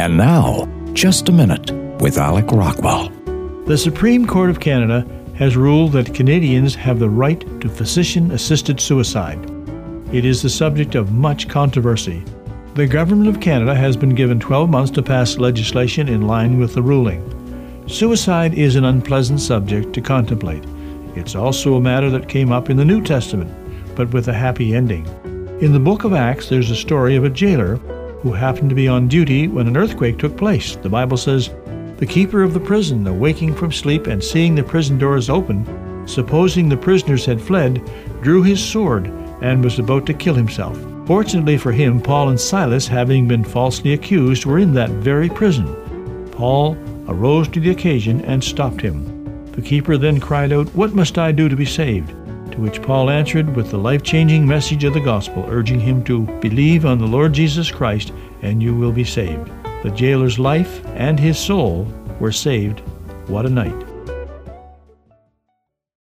And now, Just a Minute with Alec Rockwell. The Supreme Court of Canada has ruled that Canadians have the right to physician-assisted suicide. It is the subject of much controversy. The Government of Canada has been given 12 months to pass legislation in line with the ruling. Suicide is an unpleasant subject to contemplate. It's also a matter that came up in the New Testament, but with a happy ending. In the book of Acts, there's a story of a jailer who happened to be on duty when an earthquake took place. The Bible says, "The keeper of the prison, awaking from sleep and seeing the prison doors open, supposing the prisoners had fled, drew his sword and was about to kill himself. Fortunately for him, Paul and Silas, having been falsely accused, were in that very prison. Paul arose to the occasion and stopped him. The keeper then cried out, 'What must I do to be saved?' To which Paul answered with the life-changing message of the gospel, urging him to believe on the Lord Jesus Christ, and you will be saved. The jailer's life and his soul were saved. What a night."